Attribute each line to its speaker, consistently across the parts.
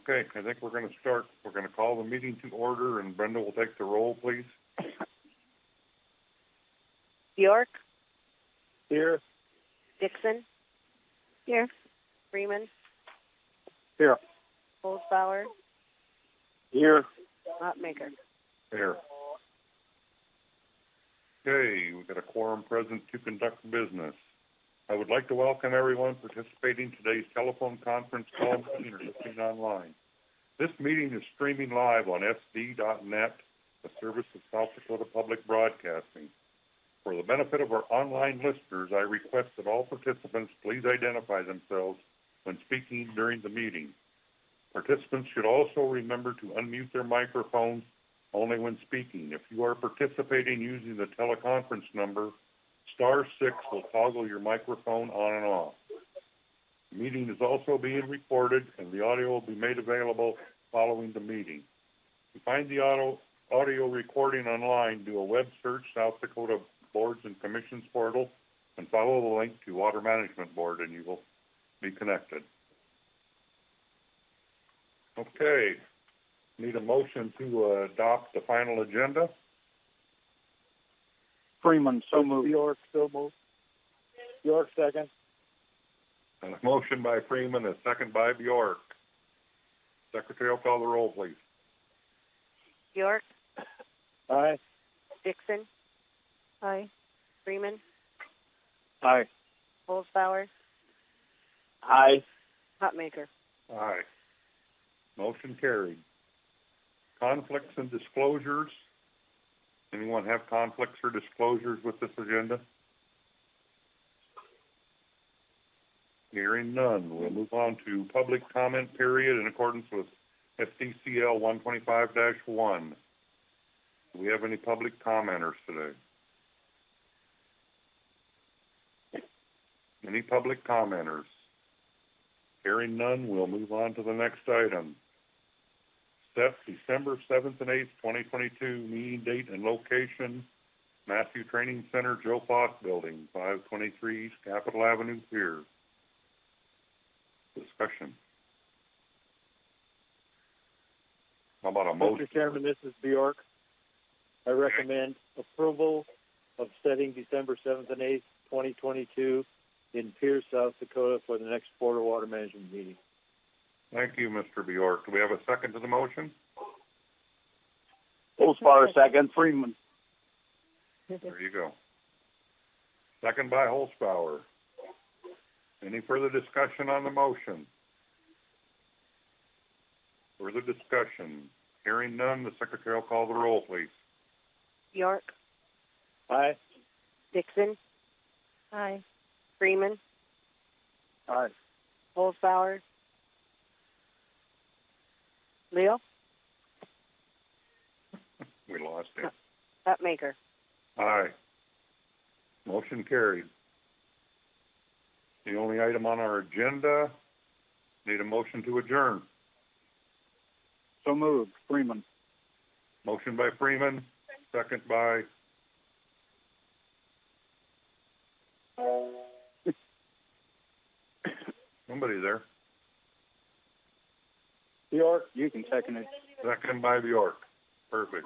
Speaker 1: Okay, I think we're going to start. We're going to call the meeting to order, and Brenda will take the roll, please.
Speaker 2: Bjork,
Speaker 3: Here.
Speaker 2: Dixon,
Speaker 4: Here.
Speaker 2: Freeman,
Speaker 3: Here.
Speaker 2: Holzbauer,
Speaker 3: Here.
Speaker 2: Hotmaker.
Speaker 1: Here. Okay, we've got a quorum present to conduct business. I would like to welcome everyone participating in today's telephone conference call meeting or listening online. This meeting is streaming live on SD.net, a service of South Dakota Public Broadcasting. For the benefit of our online listeners, I request that all participants please identify themselves when speaking during the meeting. Participants should also remember to unmute their microphones only when speaking. If you are participating using the teleconference number, *6 will toggle your microphone on and off. The meeting is also being recorded, and the audio will be made available following the meeting. To find the audio recording online, do a web search, South Dakota Boards and Commissions portal, and follow the link to Water Management Board, and you will be connected. Okay, need a motion to adopt the final agenda.
Speaker 3: Freeman, so moved. Bjork, so moved. Bjork, second.
Speaker 1: And a motion by Freeman, a second by Bjork. Secretary will call the roll, please.
Speaker 2: Bjork,
Speaker 3: Aye.
Speaker 2: Dixon,
Speaker 4: Aye.
Speaker 2: Freeman,
Speaker 3: Aye.
Speaker 2: Holzbauer,
Speaker 3: Aye.
Speaker 2: Hotmaker.
Speaker 1: Aye. Motion carried. Conflicts and disclosures. Anyone have conflicts or disclosures with this agenda? Hearing none, we'll move on to public comment period in accordance with SDCL 125-1. Do we have any public commenters today? Any public commenters? Hearing none, we'll move on to the next item. Set December 7th and 8th, 2022, meeting date and location, Matthew Training Center, Joe Foss Building, 523 East Capitol Avenue, Pier. Discussion. How about a motion?
Speaker 3: Mr. Chairman, this is Bjork. I recommend approval of setting December 7th and 8th, 2022 in Pierce, South Dakota for the next Board of Water Management meeting.
Speaker 1: Thank you, Mr. Bjork. Do we have a second to the motion?
Speaker 3: Holzbauer, second. Freeman.
Speaker 1: There you go. Second by Holzbauer. Any further discussion on the motion? Further discussion. Hearing none, the secretary will call the roll, please.
Speaker 2: Bjork,
Speaker 3: Aye.
Speaker 2: Dixon,
Speaker 4: Aye.
Speaker 2: Freeman,
Speaker 3: Aye.
Speaker 2: Holzbauer, Leo,
Speaker 1: We lost him.
Speaker 2: Hotmaker.
Speaker 1: Aye. Motion carried. The only item on our agenda, need a motion to adjourn.
Speaker 3: So moved. Freeman.
Speaker 1: Motion by Freeman, second by somebody there.
Speaker 3: Bjork, you can second it.
Speaker 1: Second by Bjork. Perfect.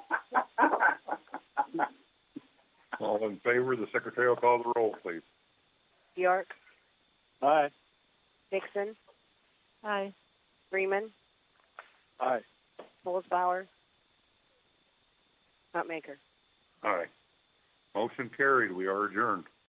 Speaker 1: All in favor, the secretary will call the roll, please.
Speaker 2: Bjork,
Speaker 3: Aye.
Speaker 2: Dixon,
Speaker 4: Aye.
Speaker 2: Freeman,
Speaker 3: Aye.
Speaker 2: Holzbauer, Hotmaker.
Speaker 1: Aye. Motion carried. We are adjourned.